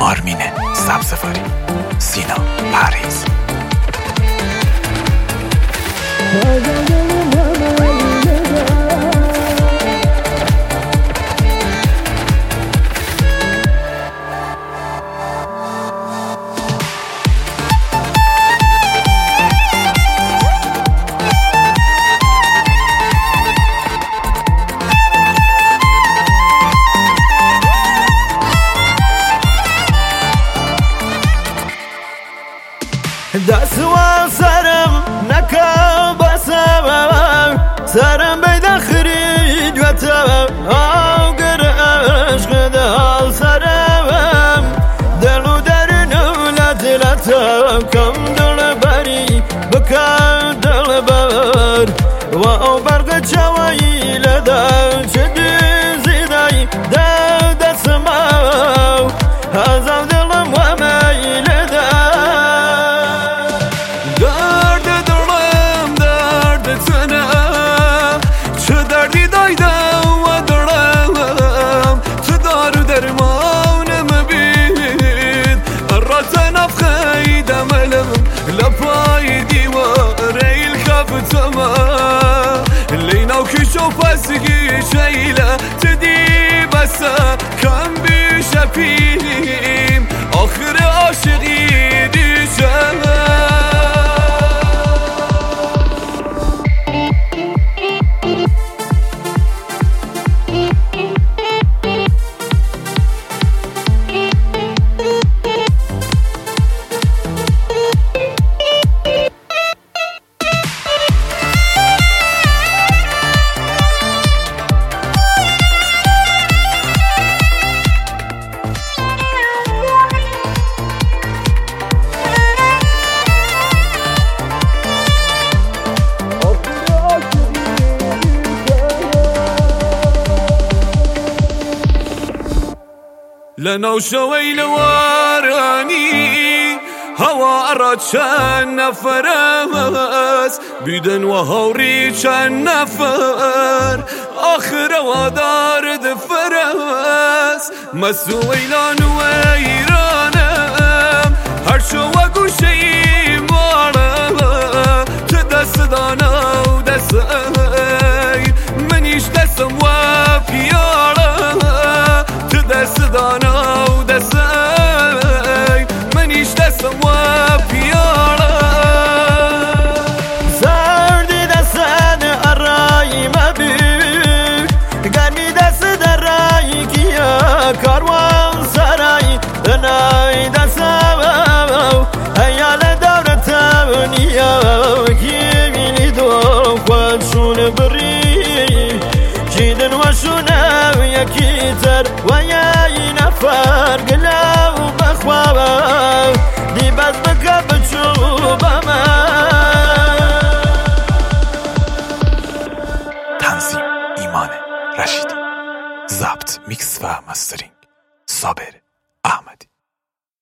آرمین سبزواری، سینا پریز. دسوا سرم نکا بسم سرم بیدا خرید و تا آگر عشق دال سرم دلو در نولد لتا کم دل بری بکا دل بر و او برگ چوایی لدا چدی زیدای دا دسماو هزم دلم و میل دا وفسقي شيلة تدي بس كان بشفيم آخر عاشقي دي لناو شوي لواراني هوا أراد شان نفرس بيدن وهوري شان نفر آخر ودار دفرس مسوي لان ويرانم هر شو وقو شي مارا تدس دانا ودسي منيش دسم وفيارا تدس دانا کاروان سرای نای دسام هیال دورت دنیا کی بینی دو خودشون بری چیدن وشونه یکی تر و یه نفر گلو بخوابم دی بز بکه بچوبم. تنظیم ایمان رشیدی، ضبط میکس و مسترینگ صابر